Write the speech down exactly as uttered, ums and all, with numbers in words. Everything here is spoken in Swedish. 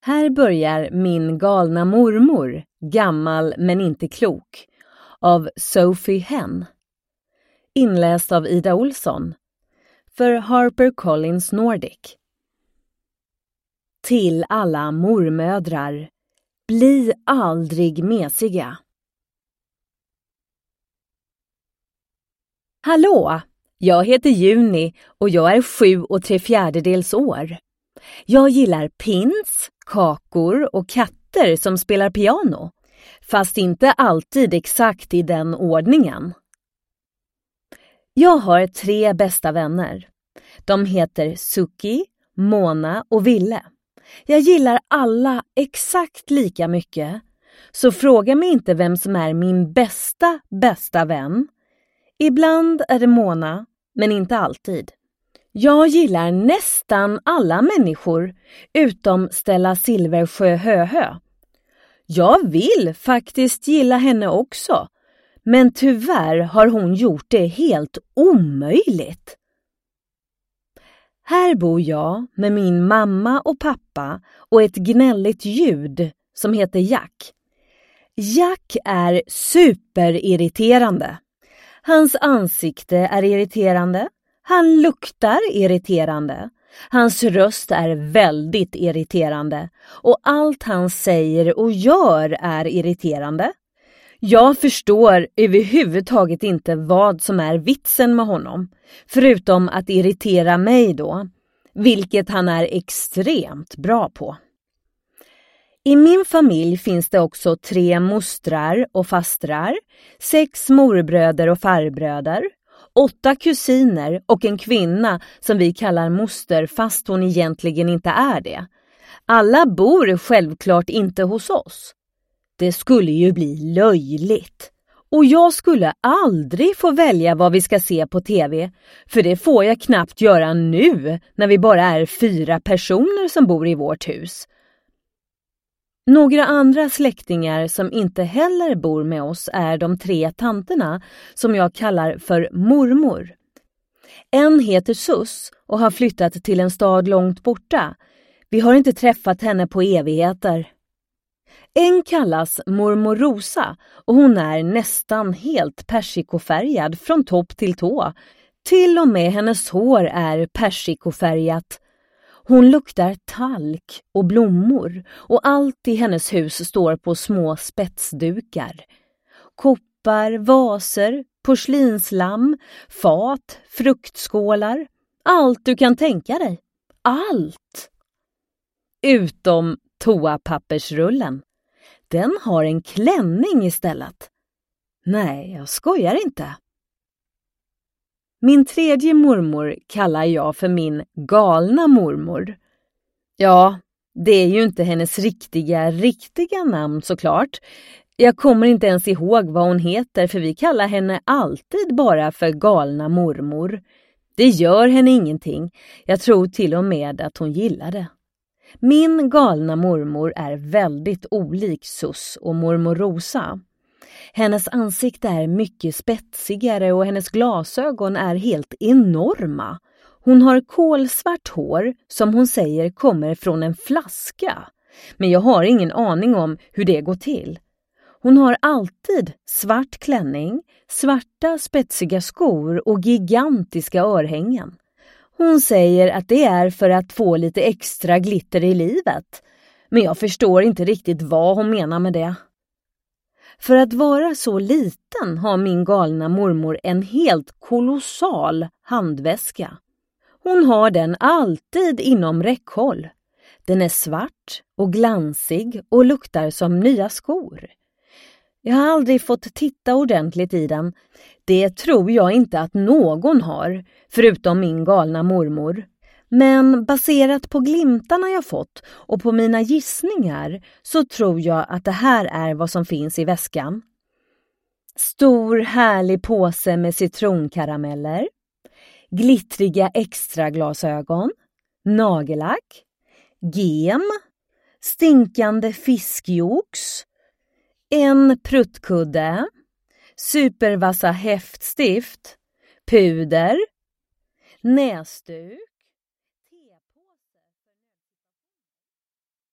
Här börjar Min galna mormor, gammal men inte klok, av Sophie Henn. Inläst av Ida Olsson för HarperCollins Nordic. Till alla mormödrar, bli aldrig mesiga. Hallå, jag heter Juni och jag är sju och tre fjärdedels år. Jag gillar pins, kakor och katter som spelar piano, fast inte alltid exakt i den ordningen. Jag har tre bästa vänner. De heter Suki, Mona och Ville. Jag gillar alla exakt lika mycket, så fråga mig inte vem som är min bästa, bästa vän. Ibland är det Mona, men inte alltid. Jag gillar nästan alla människor utom Stella Silversjö Höhö. Jag vill faktiskt gilla henne också, men tyvärr har hon gjort det helt omöjligt. Här bor jag med min mamma och pappa och ett gnälligt ljud som heter Jack. Jack är superirriterande. Hans ansikte är irriterande. Han luktar irriterande. Hans röst är väldigt irriterande. Och allt han säger och gör är irriterande. Jag förstår överhuvudtaget inte vad som är vitsen med honom. Förutom att irritera mig då. Vilket han är extremt bra på. I min familj finns det också tre mostrar och fastrar, sex morbröder och farbröder, åtta kusiner och en kvinna som vi kallar moster fast hon egentligen inte är det. Alla bor självklart inte hos oss. Det skulle ju bli löjligt. Och jag skulle aldrig få välja vad vi ska se på tv, för det får jag knappt göra nu när vi bara är fyra personer som bor i vårt hus. Några andra släktingar som inte heller bor med oss är de tre tanterna som jag kallar för mormor. En heter Sus och har flyttat till en stad långt borta. Vi har inte träffat henne på evigheter. En kallas mormor Rosa och hon är nästan helt persikofärgad från topp till tå. Till och med hennes hår är persikofärgat. Hon luktar talk och blommor och allt i hennes hus står på små spetsdukar. Koppar, vaser, porslinslamm, fat, fruktskålar. Allt du kan tänka dig. Allt! Utom toapappersrullen. Den har en klänning istället. Nej, jag skojar inte. Min tredje mormor kallar jag för min galna mormor. Ja, det är ju inte hennes riktiga, riktiga namn såklart. Jag kommer inte ens ihåg vad hon heter för vi kallar henne alltid bara för galna mormor. Det gör henne ingenting. Jag tror till och med att hon gillar det. Min galna mormor är väldigt olik Sus och mormor Rosa. Hennes ansikte är mycket spetsigare och hennes glasögon är helt enorma. Hon har kolsvart hår som hon säger kommer från en flaska. Men jag har ingen aning om hur det går till. Hon har alltid svart klänning, svarta spetsiga skor och gigantiska örhängen. Hon säger att det är för att få lite extra glitter i livet. Men jag förstår inte riktigt vad hon menar med det. För att vara så liten har min galna mormor en helt kolossal handväska. Hon har den alltid inom räckhåll. Den är svart och glansig och luktar som nya skor. Jag har aldrig fått titta ordentligt i den. Det tror jag inte att någon har, förutom min galna mormor. Men baserat på glimtarna jag fått och på mina gissningar så tror jag att det här är vad som finns i väskan. Stor härlig påse med citronkarameller, glittriga extra glasögon, nagellack, gem, stinkande fiskjox, en pruttkudde, supervassa häftstift, puder, näsduk,